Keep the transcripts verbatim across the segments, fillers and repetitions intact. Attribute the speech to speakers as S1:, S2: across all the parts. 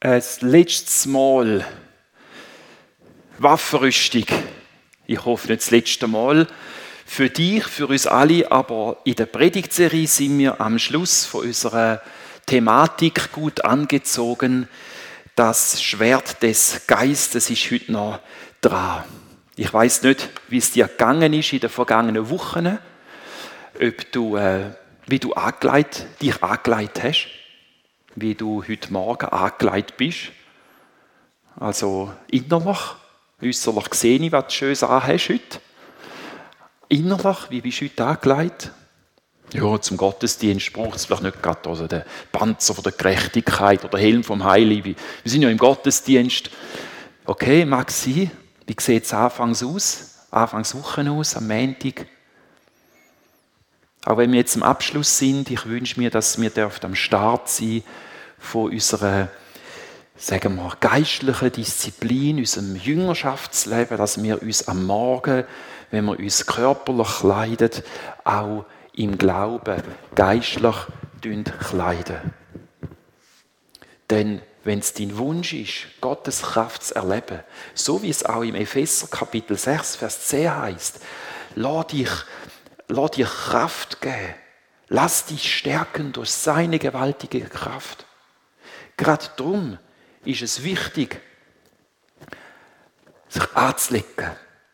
S1: Das letzte Mal Waffenrüstung. Ich hoffe nicht das letzte Mal für dich, für uns alle, aber in der Predigtserie sind wir am Schluss von unserer Thematik gut angezogen. Das Schwert des Geistes ist heute noch dran. Ich weiß nicht, wie es dir gegangen ist in den vergangenen Wochen, ob du, äh, wie du angelegt, dich angelegt hast, wie du heute Morgen angelegt bist. Also innerlich, äußerlich sehe ich, was du Schönes anhast heute. Innerlich, wie bist du heute angelegt? Ja, zum Gottesdienst braucht es vielleicht nicht gerade also den Panzer von der Gerechtigkeit oder den Helm vom Heiligen. Wir sind ja im Gottesdienst. Okay, mag sein. Wie sieht es anfangs aus? Anfangs Wochen aus, am Montag? Auch wenn wir jetzt am Abschluss sind, ich wünsche mir, dass wir am Start sein von unserer, sagen wir, geistlichen Disziplin, unserem Jüngerschaftsleben, dass wir uns am Morgen, wenn wir uns körperlich kleiden, auch im Glauben geistlich kleiden. Denn wenn es dein Wunsch ist, Gottes Kraft zu erleben, so wie es auch im Epheser Kapitel sechs, Vers zehn heißt, lass dich Lass dir Kraft geben. Lass dich stärken durch seine gewaltige Kraft. Gerade darum ist es wichtig, sich anzulegen.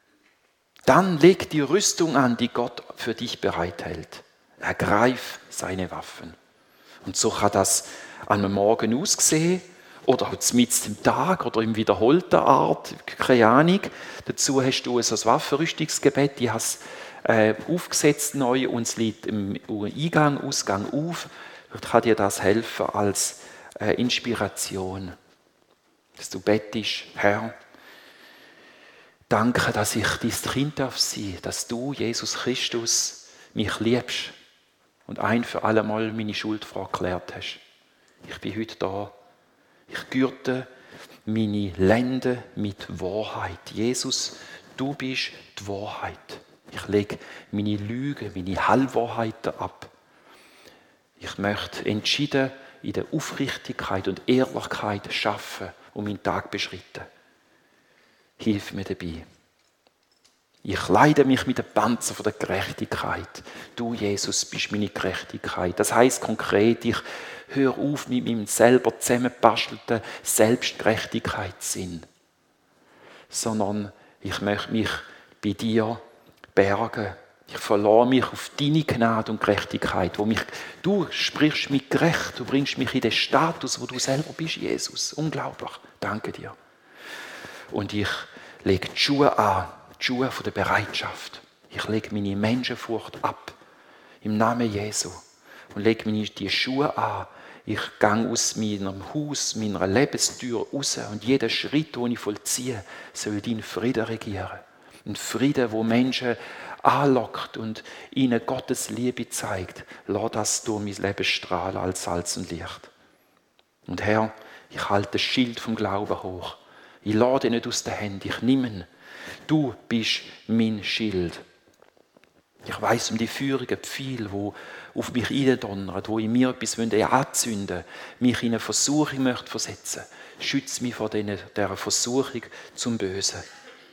S1: Dann leg die Rüstung an, die Gott für dich bereithält. Ergreif seine Waffen. Und so kann das an einem Morgen aussehen oder auch mitten im Tag oder in wiederholter Art, keine Ahnung. Dazu hast du so ein Waffenrüstungsgebet, ich habe Äh, aufgesetzt neu und es liegt im Eingang, Ausgang auf. Vielleicht kann dir das helfen als äh, Inspiration. Dass du bettest, Herr, danke, dass ich dein Kind darf sein, dass du, Jesus Christus, mich liebst und ein für alle Mal meine Schuld geklärt hast. Ich bin heute da. Ich gürte meine Lenden mit Wahrheit. Jesus, du bist die Wahrheit. Ich lege meine Lügen, meine Halbwahrheiten ab. Ich möchte entschieden in der Aufrichtigkeit und Ehrlichkeit arbeiten und meinen Tag beschreiten. Hilf mir dabei. Ich kleide mich mit dem Panzer von der Gerechtigkeit. Du, Jesus, bist meine Gerechtigkeit. Das heisst konkret, ich höre auf mit meinem selber zusammengebastelten Selbstgerechtigkeitssinn. Sondern ich möchte mich bei dir bergen. Ich verlasse mich auf deine Gnade und Gerechtigkeit, wo mich, du sprichst mich gerecht, du bringst mich in den Status, wo du selber bist, Jesus. Unglaublich. Danke dir. Und ich lege die Schuhe an, die Schuhe von der Bereitschaft. Ich lege meine Menschenfurcht ab, im Namen Jesu. Und lege meine die Schuhe an. Ich gehe aus meinem Haus, meiner Lebenstür raus und jeder Schritt, den ich vollziehe, soll dein Frieden regieren. Ein Frieden, wo Menschen anlockt und ihnen Gottes Liebe zeigt. Lass das durch mein Leben strahlen als Salz und Licht. Und Herr, ich halte das Schild vom Glauben hoch. Ich lade ihn nicht aus den Händen, ich nehme ihn. Du bist mein Schild. Ich weiss um die feurigen Pfeile, die auf mich eindonnern, die in mir etwas anzünden wollen, mich in eine Versuchung möchte versetzen. Schütze mich vor dieser Versuchung zum Bösen.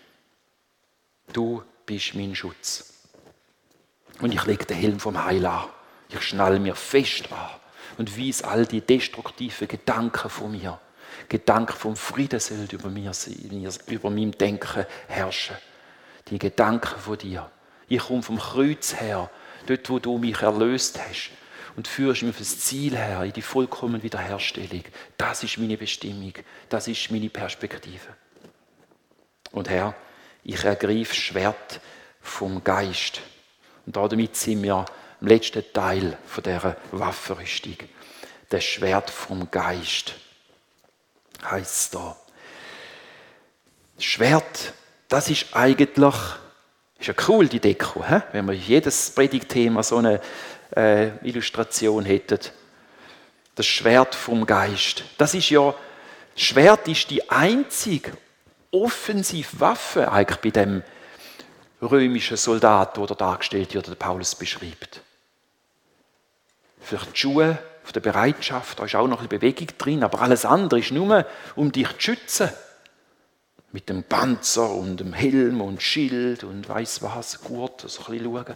S1: Du bist mein Schutz. Und ich lege den Helm vom Heil an. Ich schnalle mir fest an und weise all die destruktiven Gedanken von mir. Gedanken vom Frieden sollen über mir sein, über meinem Denken herrschen. Die Gedanken von dir. Ich komme vom Kreuz her, dort, wo du mich erlöst hast. Und führst mich auf das Ziel her, in die vollkommene Wiederherstellung. Das ist meine Bestimmung. Das ist meine Perspektive. Und Herr, ich ergreife das Schwert vom Geist. Und damit sind wir im letzten Teil von dieser Waffenrüstung. Das Schwert vom Geist heisst es da. Das Schwert, das ist eigentlich, ist ja cool, die Deko, he? Wenn wir jedes Predigtthema so eine äh, Illustration hätten. Das Schwert vom Geist. Das ist ja, das Schwert ist die einzige Offensivwaffe eigentlich bei dem römischen Soldat, der dargestellt wird, oder Paulus beschreibt. Für die Schuhe auf der Bereitschaft, da ist auch noch ein bisschen Bewegung drin, aber alles andere ist nur, um dich zu schützen. Mit dem Panzer und dem Helm und Schild und weiss was, Gurt, so ein bisschen schauen.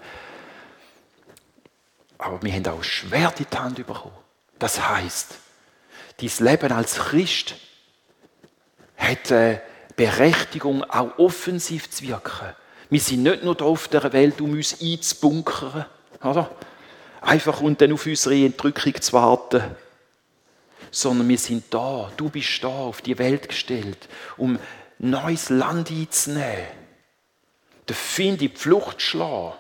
S1: Aber wir haben auch ein Schwert in die Hand bekommen. Das heisst, dein Leben als Christ hat eine Berechtigung, auch offensiv zu wirken. Wir sind nicht nur da auf der Welt, um uns einzubunkern, oder? Einfach und dann auf unsere Entrückung zu warten. Sondern wir sind da, du bist da auf die Welt gestellt, um neues Land einzunehmen, den Feind in die Flucht zu schlagen,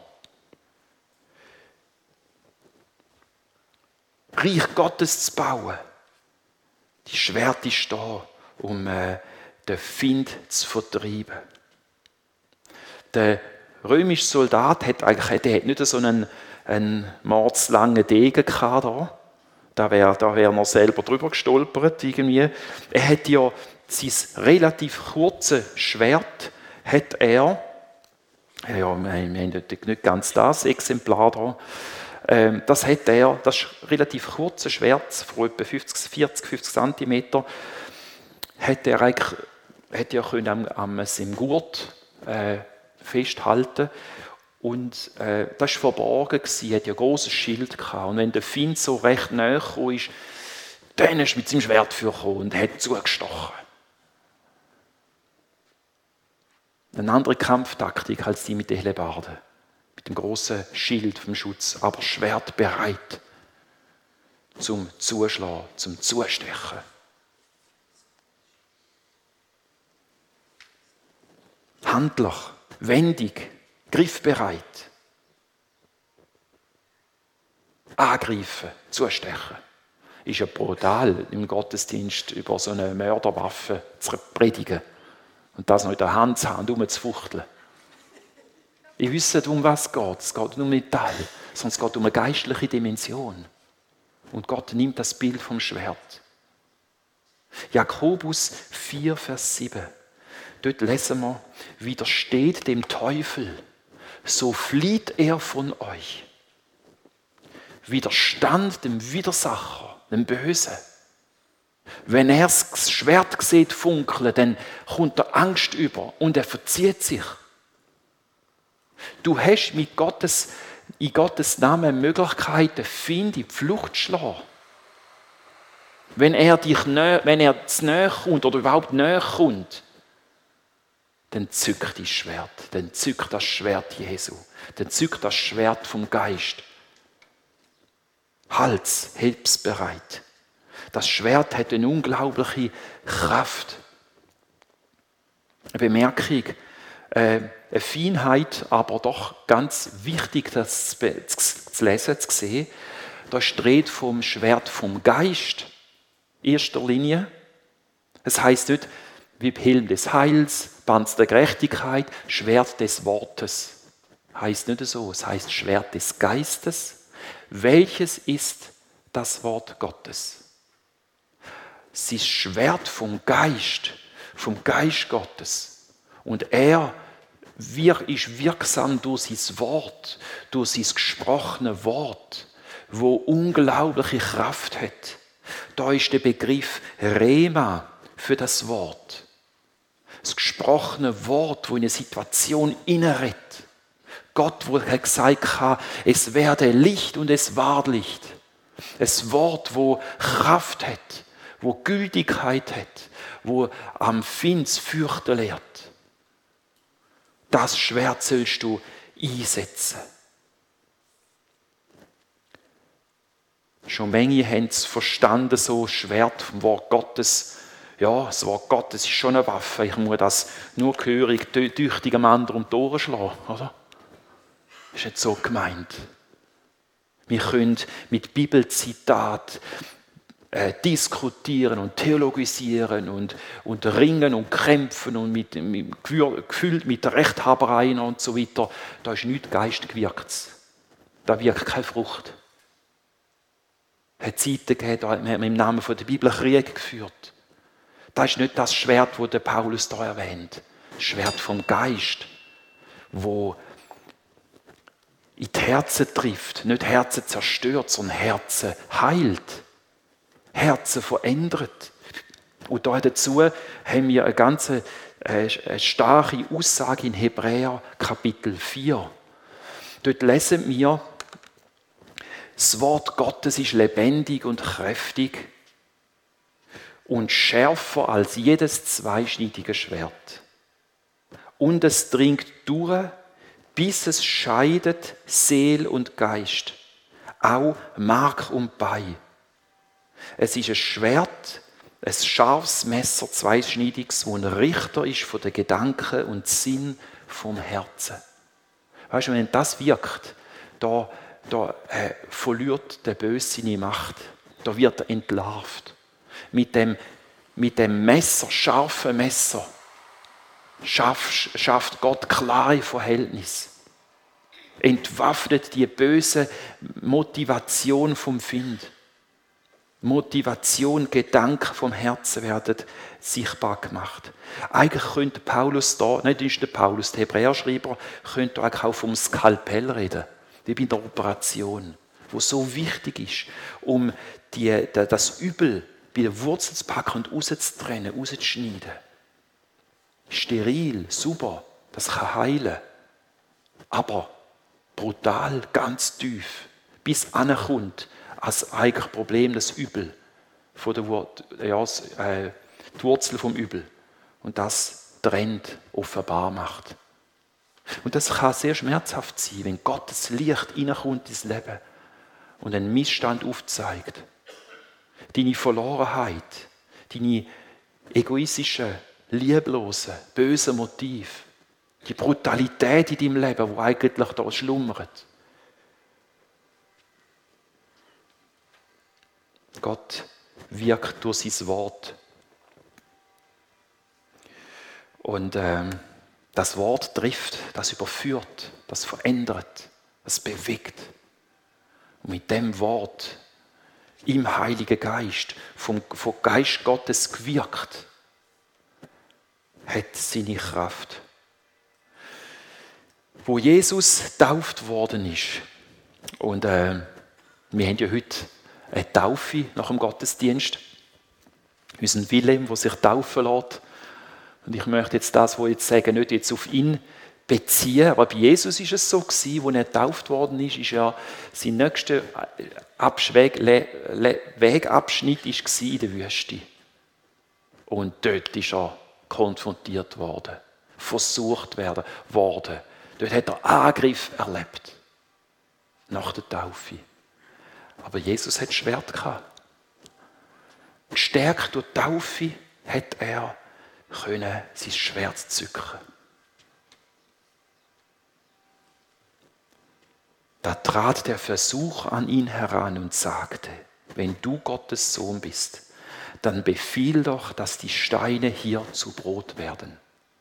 S1: Reich Gottes zu bauen. Die Schwert ist da, um äh, den Feind zu vertreiben. Der römische Soldat hat eigentlich der hat nicht so einen, einen mordslangen Degen gehabt. Da, da wäre da wär er selber drüber gestolpert. Irgendwie. Er hat ja sein relativ kurzes Schwert, hat er, ja, wir haben nicht ganz das Exemplar da, ähm, das hat er, das ist ein relativ kurzes Schwert, von etwa fünfzig, vierzig, fünfzig Zentimeter, hat er eigentlich, hat er können am, am seinem Gurt äh, festhalten und äh, das war verborgen gewesen, er hat ja ein grosses Schild gehabt und wenn der Feind so recht nahe gekommen ist, dann ist er mit seinem Schwert vorgekommen und hat zugestochen. Eine andere Kampftaktik als die mit den Hellebarden, mit dem grossen Schild vom Schutz, aber Schwert bereit zum Zuschlagen, zum Zustechen. Handler, wendig, griffbereit. Angreifen, zustechen. Ist ja brutal, im Gottesdienst über so eine Mörderwaffe zu predigen und das noch in der Hand zu haben, rumzufuchteln. Ich wisse, um was es geht. Es geht nicht um Metall, sondern es geht um eine geistliche Dimension. Und Gott nimmt das Bild vom Schwert. Jakobus vier, Vers sieben. Dort lesen wir, widersteht dem Teufel, so flieht er von euch. Widerstand dem Widersacher, dem Bösen. Wenn er das Schwert sieht funkeln, dann kommt er Angst über und er verzieht sich. Du hast mit Gottes, in Gottes Namen Möglichkeiten, Feind in die Flucht zu schlagen. Wenn er, dich nä, wenn er zu nahe kommt oder überhaupt näher kommt, dann zückt das Schwert, dann zückt das Schwert Jesu, dann zückt das Schwert vom Geist. Hals, hilfsbereit. Das Schwert hat eine unglaubliche Kraft. Eine Bemerkung, äh, eine Feinheit, aber doch ganz wichtig, das zu lesen, zu sehen. Da steht vom Schwert vom Geist, in erster Linie. Es heisst nicht, wie Helm des Heils, Panzer der Gerechtigkeit, Schwert des Wortes. Heißt nicht so, es heißt Schwert des Geistes. Welches ist das Wort Gottes? Es ist Schwert vom Geist, vom Geist Gottes. Und er ist wirksam durch sein Wort, durch sein gesprochene Wort, wo unglaubliche Kraft hat. Da ist der Begriff Rema für das Wort. Das gesprochene Wort, wo in eine Situation inneredet. Gott, wo er gesagt hat, es werde Licht und es ward Licht. Ein Wort, wo Kraft hat, wo Gültigkeit hat, wo am Finds fürchten lehrt. Das Schwert sollst du einsetzen. Schon manche haben es verstanden, so Schwert vom Wort Gottes. Ja, das Wort Gottes ist schon eine Waffe. Ich muss das nur gehörig, tüchtig am anderen um die Ohren schlagen, oder? Das ist nicht so gemeint. Wir können mit Bibelzitat äh, diskutieren und theologisieren und, und ringen und kämpfen und mit, mit, gefüllt mit Rechthabereien und so weiter. Da ist nichts geistgewirkt. Da wirkt keine Frucht. Es hat Zeiten gegeben, da hat man im Namen der Bibel Krieg geführt. Das ist nicht das Schwert, das der Paulus da erwähnt. Das Schwert vom Geist, wo in die Herzen trifft, nicht Herzen zerstört, sondern Herzen heilt, Herzen verändert. Und dazu haben wir eine ganz äh, eine starke Aussage in Hebräer Kapitel vier. Dort lesen wir, das Wort Gottes ist lebendig und kräftig und schärfer als jedes zweischneidige Schwert. Und es dringt durch, bis es scheidet Seel und Geist, auch Mark und Bein. Es ist ein Schwert, ein scharfes Messer, zweischneidiges, wo ein Richter ist von den Gedanken und Sinn vom Herzen. Weißt du, wenn das wirkt, da, da äh, verliert der Böse seine Macht. Da wird er entlarvt. Mit dem, mit dem Messer, scharfen Messer, schafft, schafft Gott klare Verhältnisse. Entwaffnet die böse Motivation vom Find. Motivation, Gedanken vom Herzen werden sichtbar gemacht. Eigentlich könnte Paulus da, nicht ist der Paulus, der Hebräerschreiber, könnte eigentlich auch vom Skalpell reden, wie bei der Operation, wo so wichtig ist, um die, das Übel bei der Wurzel zu packen und rauszutrennen, rauszuschneiden. Steril, super, das kann heilen, aber brutal, ganz tief, bis ankommt als eigentlich Problem das Übel, von der Wort, ja, äh, die Wurzel vom Übel. Und das trennt, offenbar macht. Und das kann sehr schmerzhaft sein, wenn Gottes Licht hineinkommt ins Leben und einen Missstand aufzeigt. Deine Verlorenheit, deine egoistischen, lieblosen, bösen Motive, die Brutalität in deinem Leben, die eigentlich da schlummert. Gott wirkt durch sein Wort. Und ähm, das Wort trifft, das überführt, das verändert, das bewegt. Und mit dem Wort im Heiligen Geist, vom, vom Geist Gottes gewirkt, hat seine Kraft. Wo Jesus getauft worden ist, und äh, wir haben ja heute eine Taufe nach dem Gottesdienst, unseren Willem, der sich taufen lässt. Und ich möchte jetzt das, was ich jetzt sage, nicht jetzt auf ihn beziehen, aber bei Jesus ist es so gewesen, als er getauft worden ist, ist ja sein nächster Abschweg, Le, Le, Wegabschnitt war in der Wüste. Und dort ist er konfrontiert worden, versucht werden, worden. Dort hat er Angriff erlebt, nach der Taufe. Aber Jesus hat Schwert gehabt. Gestärkt durch die Taufe hat er können sein Schwert zücken. Da trat der Versuch an ihn heran und sagte, wenn du Gottes Sohn bist, dann befiehl doch, dass die Steine hier zu Brot werden.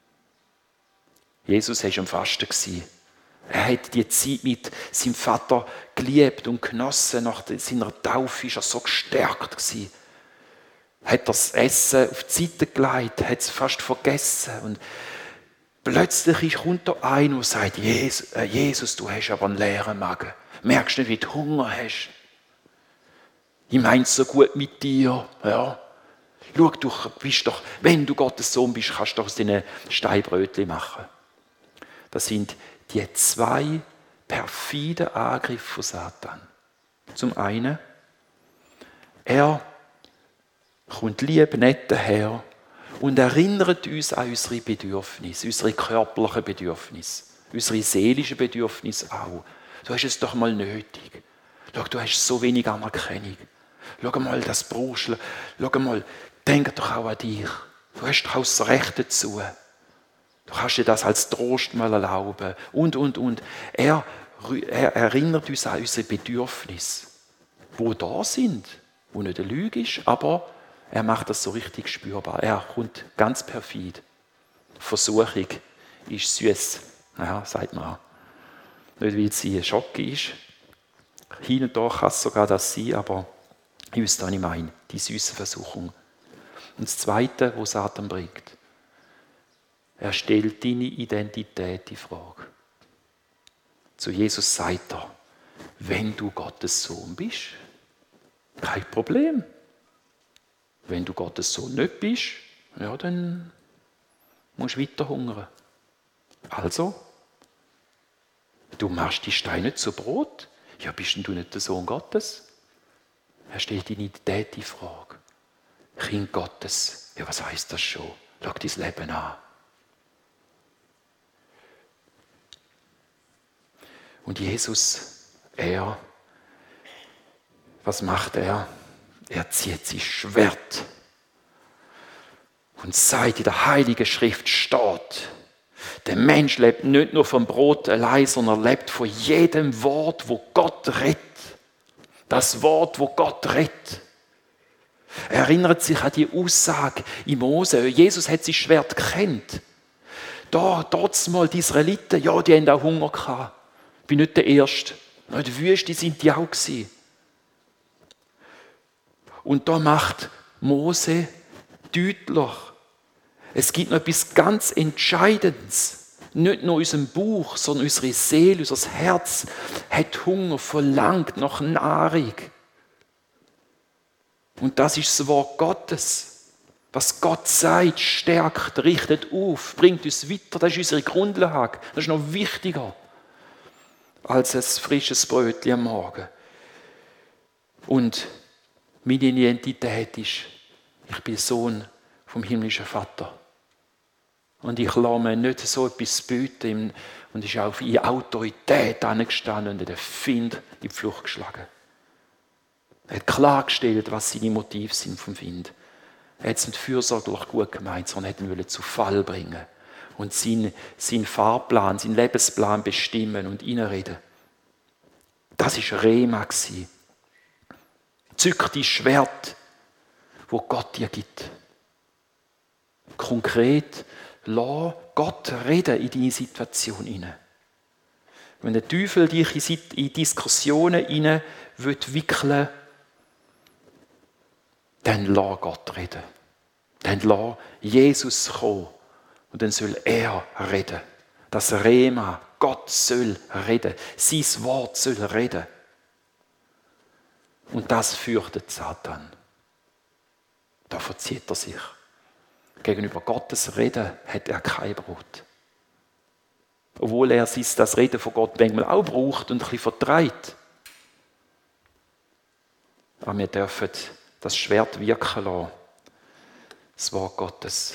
S1: Jesus war am Fasten. Er hat die Zeit mit seinem Vater geliebt und genossen. Nach seiner Taufe war er so gestärkt. Er hat das Essen auf die Seite gelegt, hat es fast vergessen. Und plötzlich kommt da einer und sagt, Jesus, äh, Jesus, du hast aber einen leeren Magen. Merkst du nicht, wie du Hunger hast? Ich meine es so gut mit dir. Ja. Schau, du bist doch, wenn du Gottes Sohn bist, kannst du doch aus diesen Steinbrötchen machen. Das sind die zwei perfiden Angriffe von Satan. Zum einen, er kommt lieb, nett daher und erinnert uns an unsere Bedürfnisse, unsere körperlichen Bedürfnisse, unsere seelischen Bedürfnisse auch. Du hast es doch mal nötig. Schau, du hast so wenig Anerkennung. Schau mal, das brauchst du. Schau mal, denk doch auch an dich. Du hast doch auch das Recht dazu. Du kannst dir das als Trost mal erlauben. Und, und, und. Er, er erinnert uns an unsere Bedürfnisse, die da sind, wo nicht eine Lüge ist, aber er macht das so richtig spürbar. Er kommt ganz perfid. Versuchung ist süß. Ja, sagt man. Nicht, weil sie ein Schocke ist. Hin und da kann es sogar das sein, aber ich wüsste, was ich meine. Die süße Versuchung. Und das Zweite, was Satan bringt. Er stellt deine Identität in Frage. Zu Jesus sagt er, wenn du Gottes Sohn bist, kein Problem. Wenn du Gottes Sohn nicht bist, ja, dann musst du weiter hungern. Also, du machst die Steine zu Brot. Ja, bist denn du nicht der Sohn Gottes? Er stellt die Identität in Frage. Kind Gottes. Ja, was heisst das schon? Schau dein Leben an. Und Jesus, er, was macht er? Er zieht sein Schwert und sagt, in der Heiligen Schrift steht, der Mensch lebt nicht nur vom Brot allein, sondern lebt von jedem Wort, wo Gott redet. Das Wort, wo Gott redet. Er erinnert sich an die Aussage in Mose. Jesus hat sein Schwert gekannt. Da, dort mal die Israeliten, ja, die haben auch Hunger gehabt. Ich bin nicht der Erste. In der Wüste sind die auch gewesen. Und da macht Mose deutlich, es gibt noch etwas ganz Entscheidendes. Nicht nur unser Bauch, sondern unsere Seele, unser Herz hat Hunger, verlangt nach Nahrung. Und das ist das Wort Gottes. Was Gott sagt, stärkt, richtet auf, bringt uns weiter. Das ist unsere Grundlage. Das ist noch wichtiger als ein frisches Brötchen am Morgen. Und meine Identität ist, ich bin Sohn vom himmlischen Vater. Und ich lasse mir nicht so etwas bieten. Und ist auch in Autorität angestanden und hat den Find in die Flucht geschlagen. Er hat klargestellt, was seine Motive sind vom Find. Er hat es nicht fürsorglich gut gemeint, sondern er wollte ihn zu Fall bringen. Und seinen, seinen Fahrplan, seinen Lebensplan bestimmen und reinreden. Das war Rema. Zück dein Schwert, wo Gott dir gibt. Konkret, lass Gott reden in deine Situation hinein. Wenn der Teufel dich in Diskussionen hinein wickeln will, dann lass Gott reden. Dann lass Jesus kommen und dann soll er reden. Das Rema, Gott soll reden. Sein Wort soll reden. Und das fürchtet Satan. Da verzieht er sich. Gegenüber Gottes Reden hat er kein Brot. Obwohl er das Reden von Gott manchmal auch braucht und ein bisschen vertreibt. Aber wir dürfen das Schwert wirken lassen. Das Wort Gottes.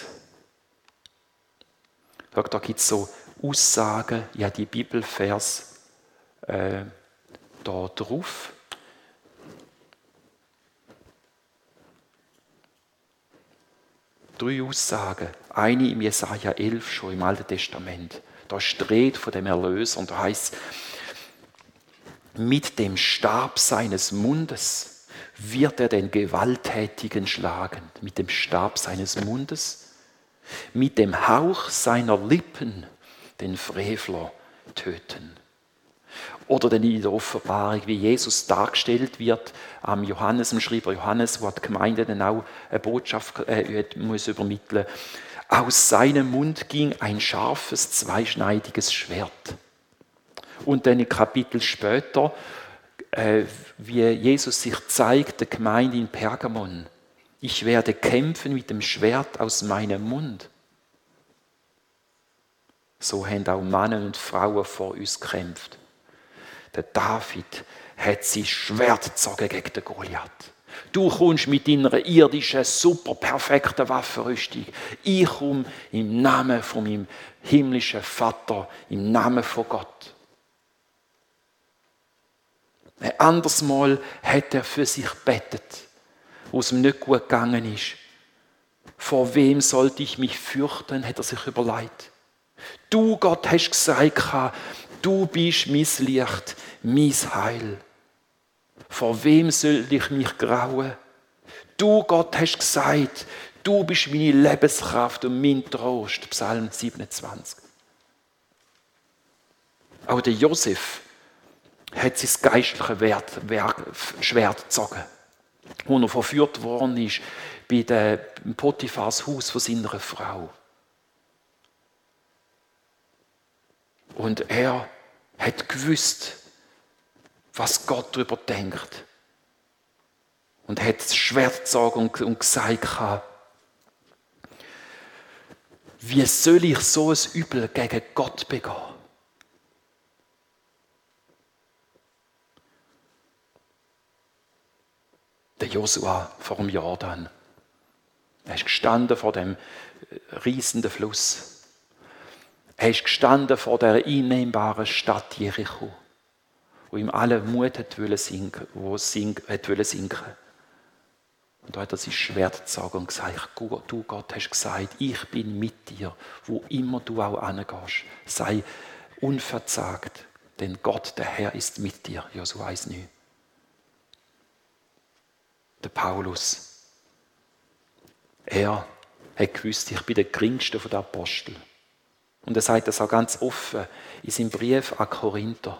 S1: Schau, da gibt es so Aussagen, ja, die Bibelvers äh, da drauf. Drei Aussagen. Eine im Jesaja elf, schon im Alten Testament. Da steht von dem Erlöser und da heißt: Mit dem Stab seines Mundes wird er den Gewalttätigen schlagen. Mit dem Stab seines Mundes, mit dem Hauch seiner Lippen den Frevler töten. Oder dann in der Offenbarung, wie Jesus dargestellt wird, am Johannes, dem Schreiber Johannes, wo die Gemeinde dann auch eine Botschaft äh, muss übermitteln. Aus seinem Mund ging ein scharfes, zweischneidiges Schwert. Und dann ein Kapitel später, äh, wie Jesus sich zeigt, der Gemeinde in Pergamon. Ich werde kämpfen mit dem Schwert aus meinem Mund. So haben auch Männer und Frauen vor uns gekämpft. Der David hat sein Schwert gezogen gegen den Goliath. Du kommst mit deiner irdischen, super perfekten Waffenrüstung. Ich komme im Namen von meinem himmlischen Vater, im Namen von Gott. Ein anderes Mal hat er für sich gebetet, wo es ihm nicht gut gegangen ist. Vor wem sollte ich mich fürchten, hat er sich überlegt. Du, Gott, hast gesagt, du bist mein Licht, mein Heil. Vor wem soll ich mich grauen? Du, Gott, hast gesagt, du bist meine Lebenskraft und mein Trost. Psalm siebenundzwanzig. Auch der Josef hat sein geistliches Wert, Werk, Schwert gezogen, wo er verführt worden ist bei dem Potiphars Haus von seiner Frau. Und er hat gewusst, was Gott darüber denkt. Und hat das Schwert gezogen und, und gesagt, wie soll ich so ein Übel gegen Gott begehen? Der Josua vor dem Jordan. Er ist gestanden vor dem riesenden Fluss. Er ist gestanden vor der einnehmbaren Stadt Jericho, wo ihm alle Mut hat wollen sinken, wo sink, hat wollen sinken. Und da hat er sein Schwert gezogen und gesagt, du Gott hast gesagt, ich bin mit dir, wo immer du auch hingehst. Sei unverzagt, denn Gott, der Herr, ist mit dir. Josua eins neun. Der Paulus, er hat gewusst, ich bin der geringste der Apostel. Und er sagt das auch ganz offen in seinem Brief an Korinther.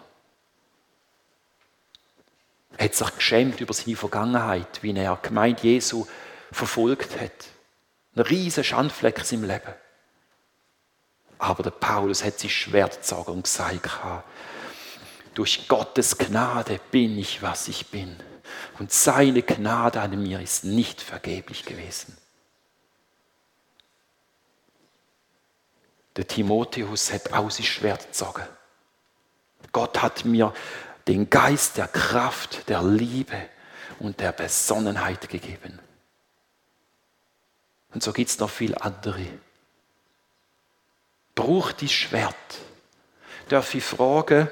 S1: Er hat sich geschämt über seine Vergangenheit, wie er die Gemeinde Jesu verfolgt hat. Ein riesen Schandfleck in seinem Leben. Aber der Paulus hat sein Schwert gezogen und gesagt, durch Gottes Gnade bin ich, was ich bin. Und seine Gnade an mir ist nicht vergeblich gewesen. Der Timotheus hat auch sein Schwert gezogen. Gott hat mir den Geist der Kraft, der Liebe und der Besonnenheit gegeben. Und so gibt es noch viele andere. Braucht die Schwert. Darf ich fragen,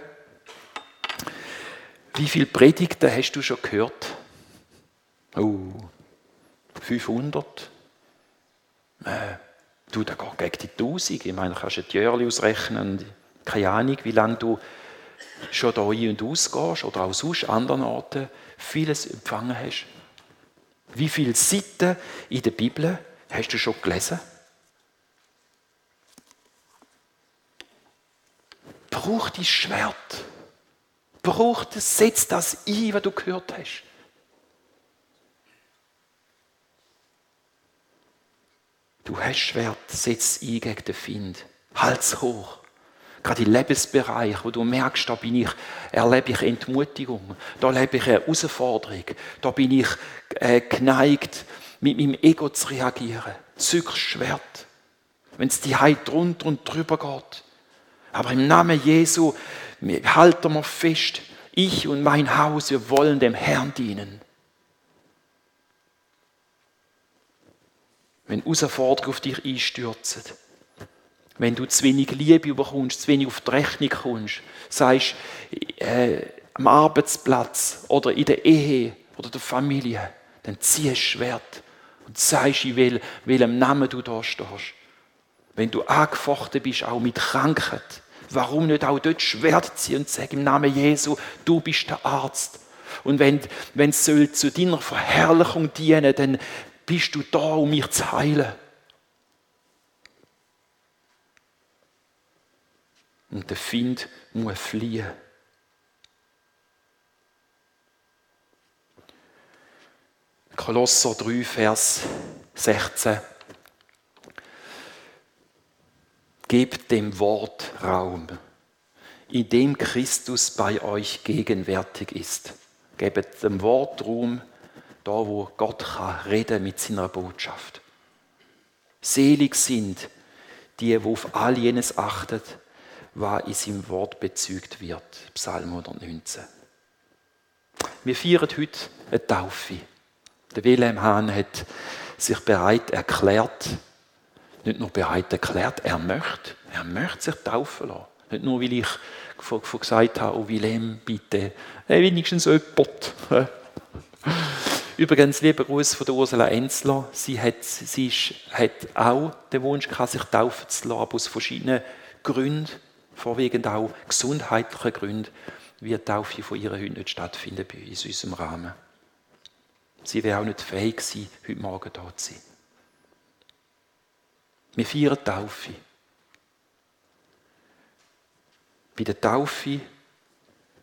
S1: wie viele Predigten hast du schon gehört? Oh, fünfhundert? Äh, du, da geht gegen die tausend. Ich meine, du kannst ein Jährchen ausrechnen und keine Ahnung, wie lange du schon da ein- und ausgehst oder auch sonst an anderen Orten vieles empfangen hast. Wie viele Seiten in der Bibel hast du schon gelesen? Brauch dein Schwert. Brauch das, setz das ein, was du gehört hast. Du hast Schwert, setz es ein gegen den Find. Halt's hoch. Gerade im Lebensbereich, wo du merkst, da bin ich, erlebe ich Entmutigung, da erlebe ich eine Herausforderung, da bin ich äh, geneigt, mit meinem Ego zu reagieren. Zück das Schwert, wenn es die Heid drunter und drüber geht. Aber im Namen Jesu halten wir fest, ich und mein Haus, wir wollen dem Herrn dienen. Wenn Herausforderungen auf dich einstürzen, wenn du zu wenig Liebe bekommst, zu wenig auf die Rechnung kommst, sagst, äh, am Arbeitsplatz oder in der Ehe oder der Familie, dann zieh ein Schwert und sagst, in wel, welchem Namen du da stehst. Wenn du angefochten bist, auch mit Krankheit, warum nicht auch dort Schwert ziehen und sagen, im Namen Jesu, du bist der Arzt. Und wenn, wenn es soll zu deiner Verherrlichung dienen, dann bist du da, um mich zu heilen. Und der Find muss fliehen. Kolosser drei, Vers sechzehn. Gebt dem Wort Raum, in dem Christus bei euch gegenwärtig ist. Gebt dem Wort Raum, da wo Gott kann reden mit seiner Botschaft. Selig sind die, die auf all jenes achten, was in seinem Wort bezeugt wird. Psalm hundertneunzehn. Wir feiern heute eine Taufe. Der Wilhelm Hahn hat sich bereit erklärt, nicht nur bereit erklärt, er möchte, er möchte sich taufen lassen. Nicht nur, weil ich gesagt habe, oh Wilhelm, bitte, hey, wenigstens jemand. Übrigens, lieber Gruß von der Ursula Enzler, sie hat, sie ist, hat auch den Wunsch gehabt, sich taufen zu lassen, aber aus verschiedenen Gründen, vorwiegend auch gesundheitlichen Gründen, wird die Taufe von ihrer heute nicht stattfinden bei uns, in unserem Rahmen. Sie wäre auch nicht fähig gewesen, heute Morgen da zu sein. Wir feiern die Taufe. Bei der Taufe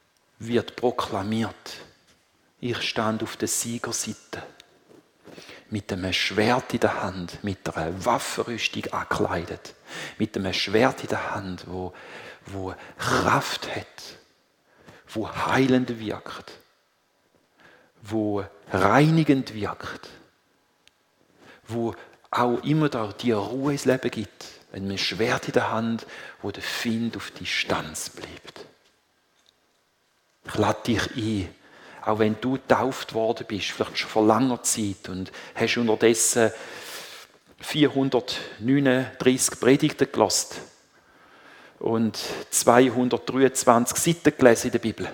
S1: wird proklamiert, ich stand auf der Siegerseite. mit einem Schwert in der Hand, mit einer Waffenrüstung angekleidet, mit einem Schwert in der Hand, wo, wo Kraft hat, wo heilend wirkt, wo reinigend wirkt, wo auch immer da die Ruhe ins Leben gibt, wenn ein Schwert in der Hand, wo der Feind auf Distanz bleibt. Ich lade dich ein, auch wenn du getauft worden bist, vielleicht schon vor langer Zeit und hast unterdessen vierhundertneununddreißig Predigten gehört und zweihundertdreiundzwanzig Seiten gelesen in der Bibel.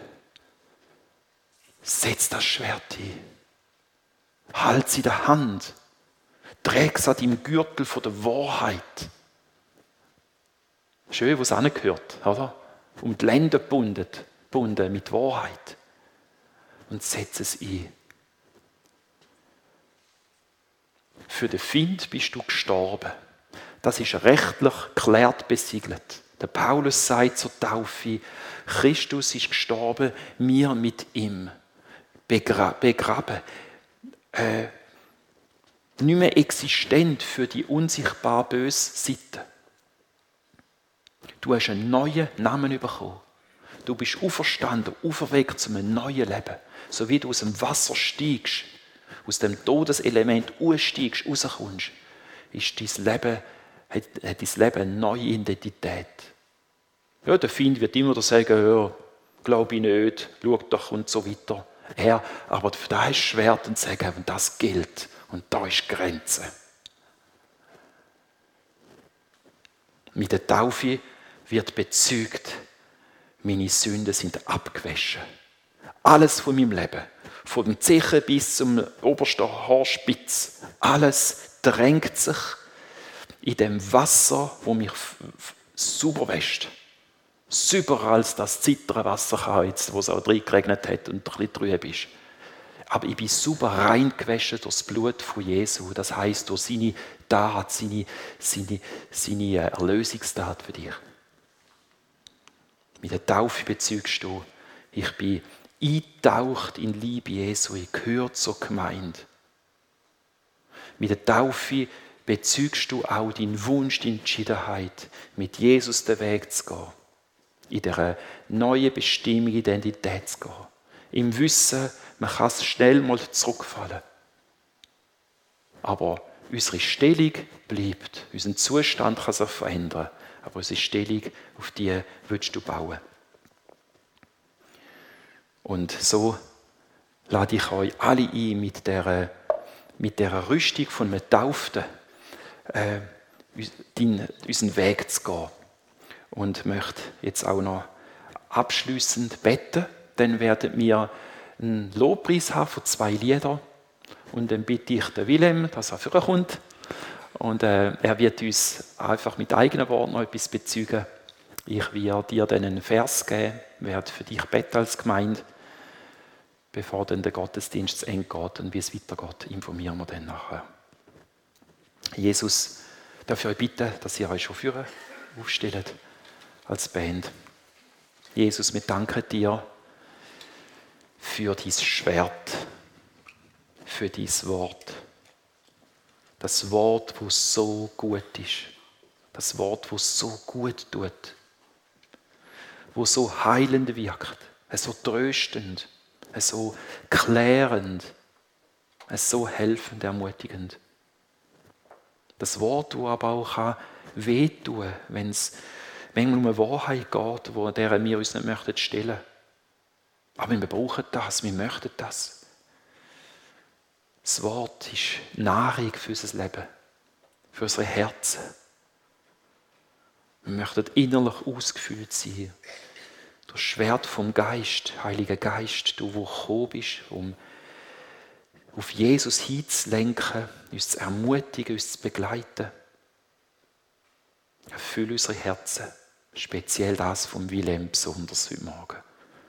S1: Setz das Schwert ein. Halt es in der Hand. Träg es an deinem Gürtel von der Wahrheit. Schön, wo es hingehört, oder? Um die Lenden gebunden, gebunden mit Wahrheit. Und setz es ein. Für den Feind bist du gestorben. Das ist rechtlich geklärt besiegelt. Der Paulus sagt zur Taufe, Christus ist gestorben, wir mit ihm. Begra- begraben. Äh, nicht mehr existent für die unsichtbar böse Seite. Du hast einen neuen Namen bekommen. Du bist auferstanden, auferweckt zu einem neuen Leben. So wie du aus dem Wasser steigst, aus dem Todeselement aussteigst, rauskommst, ist dein Leben, hat, hat dein Leben eine neue Identität. Ja, der Feind wird immer sagen, ja, glaube ich nicht, schau doch und so weiter. Er, aber da ist Schwert und sagen, das gilt und da ist die Grenze. Mit der Taufe wird bezeugt, meine Sünden sind abgewaschen. Alles von meinem Leben, von dem Zechen bis zum obersten Haarspitz, alles drängt sich in dem Wasser, wo mich sauber wäscht. Sauberer als das Zitronenwasser kann, jetzt, wo es auch drin geregnet hat und ein bisschen trüb ist. Aber ich bin sauber reingewaschen durch das Blut von Jesu. Das heisst, durch seine Tat, seine, seine, seine Erlösungstat für dich. Mit der Taufe bezeugst du, ich bin eingetaucht in Liebe Jesu, ich gehöre zur Gemeinde. Mit der Taufe bezeugst du auch deinen Wunsch, die Entschiedenheit, mit Jesus den Weg zu gehen. In dieser neuen Bestimmung, Identität zu gehen. Im Wissen, man kann schnell mal zurückfallen. Aber unsere Stellung bleibt. Unser Zustand kann sich verändern. Aber unsere Stellung, auf die willst du bauen. Und so lade ich euch alle ein, mit dieser, mit dieser Rüstung von einem Tauften äh, unseren Weg zu gehen. Und möchte jetzt auch noch abschliessend beten. Dann werden wir einen Lobpreis haben von zwei Liedern. Und dann bitte ich den Willem, dass er vorkommt. Und äh, er wird uns einfach mit eigenen Worten noch etwas bezeugen. Ich werde dir dann einen Vers geben, werde für dich beten als Gemeinde, bevor dann der Gottesdienst zu Ende geht und wie es weitergeht, informieren wir dann nachher. Jesus, darf ich euch bitten, dass ihr euch schon führen aufstellt als Band. Jesus, wir danken dir für dein Schwert, für dein Wort. Das Wort, das so gut ist. Das Wort, das so gut tut. Das so heilend wirkt. So tröstend. So klärend. So helfend, ermutigend. Das Wort, das aber auch wehtun kann, wenn es wenn es um eine Wahrheit geht, wo der wir uns nicht möchten stellen. Aber wir brauchen das, wir möchten das. Das Wort ist Nahrung für unser Leben, für unsere Herzen. Wir möchten innerlich ausgefüllt sein. Das Schwert vom Geist, Heiliger Geist, du, wo gekommen bist, um auf Jesus hinzulenken, uns zu ermutigen, uns zu begleiten. Erfülle unsere Herzen, speziell das vom Willem besonders heute Morgen.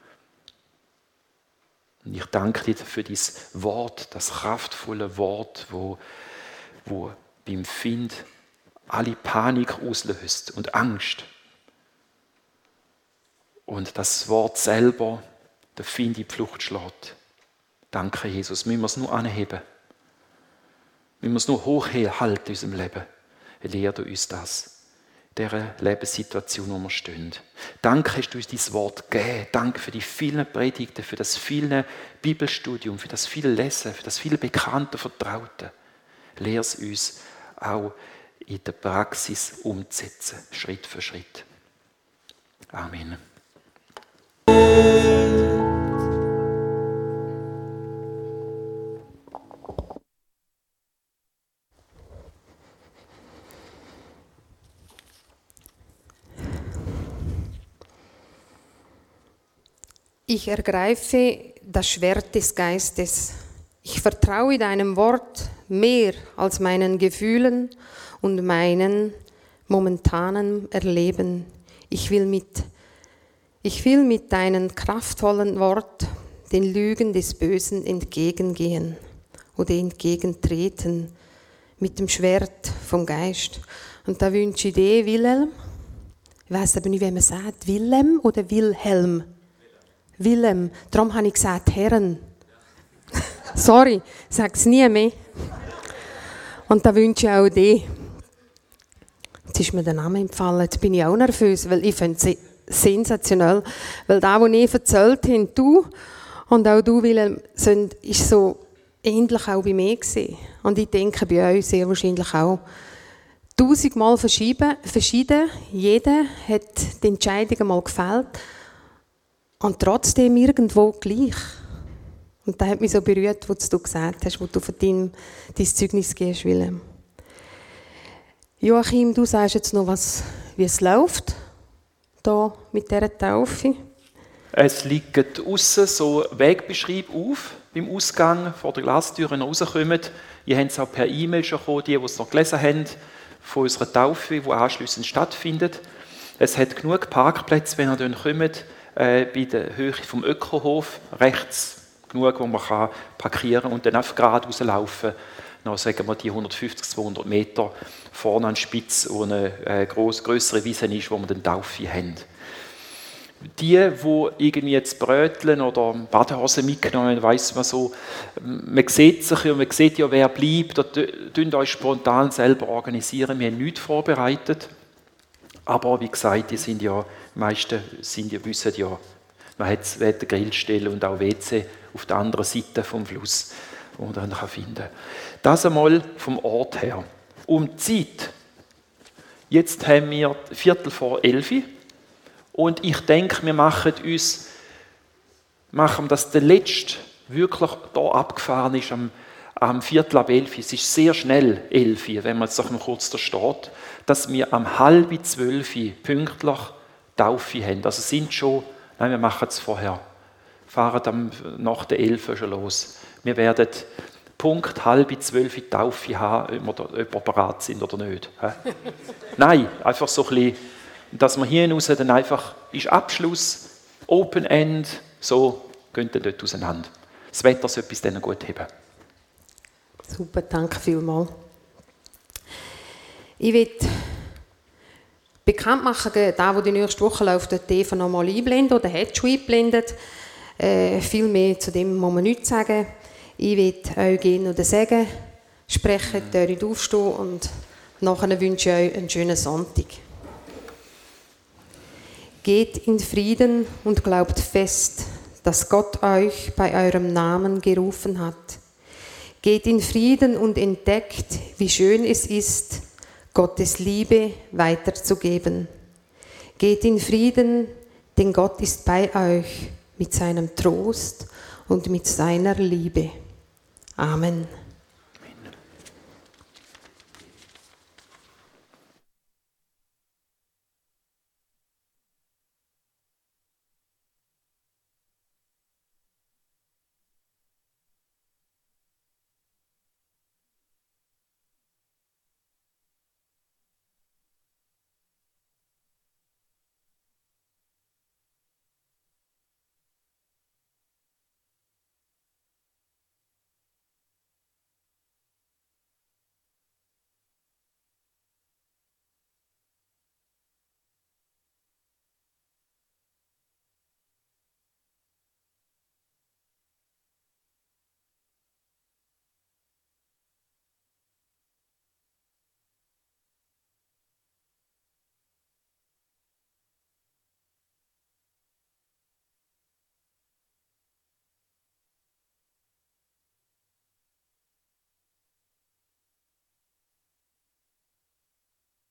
S1: Und ich danke dir für dieses Wort, das kraftvolle Wort, wo, wo beim Find alle Panik auslöst und Angst. Und das Wort selber der Find in die Flucht schlägt. Danke, Jesus. Müssen wir es nur anheben. Wir müssen nur hochhalten in unserem Leben. Lehre du uns das. In dieser Lebenssituation, wo wir stehen. Danke, hast du uns dein Wort gegeben. Danke für die vielen Predigten, für das viele Bibelstudium, für das viele Lesen, für das viele Bekannte, Vertraute. Lehre es uns auch in der Praxis umzusetzen, Schritt für Schritt. Amen.
S2: Ich ergreife das Schwert des Geistes. Ich vertraue deinem Wort mehr als meinen Gefühlen und meinen momentanen Erleben. Ich will mit, ich will mit deinem kraftvollen Wort den Lügen des Bösen entgegengehen oder entgegentreten mit dem Schwert vom Geist. Und da wünsche ich dir, Wilhelm, ich weiss aber nicht, wie man sagt, Wilhelm oder Wilhelm? Wilhelm. Darum habe ich gesagt, Herren. Sorry, sag es nie mehr. Und da wünsche ich auch dir. Jetzt ist mir der Name entfallen, jetzt bin ich auch nervös, weil ich finde es sensationell. Weil das, was ich erzählt habe, du und auch du, Wilhelm, sind, ist so ähnlich auch bei mir gewesen. Und ich denke bei euch sehr wahrscheinlich auch. Tausendmal verschieden, jeder hat die Entscheidung einmal gefällt. Und trotzdem irgendwo gleich. Und das hat mich so berührt, was du gesagt hast, wo du von deinem, dein Zeugnis gehst, Wilhelm. Joachim, du sagst jetzt noch, was, wie es läuft, hier mit dieser Taufe.
S1: Es liegt aussen so Wegbeschreib auf, beim Ausgang vor der Glastür, wenn ihr rauskommt. Ihr habt es auch per E-Mail schon bekommen, die, die es noch gelesen haben, von unserer Taufe, die anschliessend stattfindet. Es hat genug Parkplätze, wenn ihr dann kommt, äh, bei der Höhe vom Ökohof, rechts genug, wo man kann parkieren kann und dann einfach gerade rauslaufen. Noch sagen wir die hundertfünfzig, zweihundert Meter vorne an der Spitze, wo eine äh, gross, grössere Wiese ist, wo wir den Taufe haben. Die, die irgendwie jetzt bröteln oder Badehosen mitgenommen, weiss man so, man sieht sich ja, man sieht ja, wer bleibt, da könnt ihr euch spontan selber organisieren. Wir haben nichts vorbereitet, aber wie gesagt, die sind ja, die meisten sind ja, wissen ja, man hat eine Grillstelle und auch W C auf der anderen Seite vom Fluss, wo man dann finden kann. Das einmal vom Ort her. Um die Zeit. Jetzt haben wir Viertel vor elf. Und ich denke, wir machen uns, machen, dass der Letzte wirklich hier abgefahren ist am, am Viertel ab elf. Es ist sehr schnell elf, wenn man jetzt noch kurz da steht, dass wir am halb zwölf pünktlich Taufe haben. Also sind schon, nein, wir machen es vorher, fahren am, nach der elf schon los. Wir werden Punkt halb zwölf Taufe haben, ob wir da bereit sind oder nicht. Nein, einfach so ein bisschen, dass man hier hinaus dann einfach ist Abschluss, Open End, so gehen dann dort auseinander. Das Wetter sollte bis dann gut haben.
S2: Super, danke vielmals. Ich will bekannt machen, da wo die nächste Woche läuft, der Eva noch mal einblenden oder hat schon eingeblendet. Äh, viel mehr zu dem muss man nichts sagen. Ich will euch gerne oder sagen, sprechen, nicht aufstehen und nachher wünsche ich euch einen schönen Sonntag. Geht in Frieden und glaubt fest, dass Gott euch bei eurem Namen gerufen hat. Geht in Frieden und entdeckt, wie schön es ist, Gottes Liebe weiterzugeben. Geht in Frieden, denn Gott ist bei euch mit seinem Trost und mit seiner Liebe. Amen.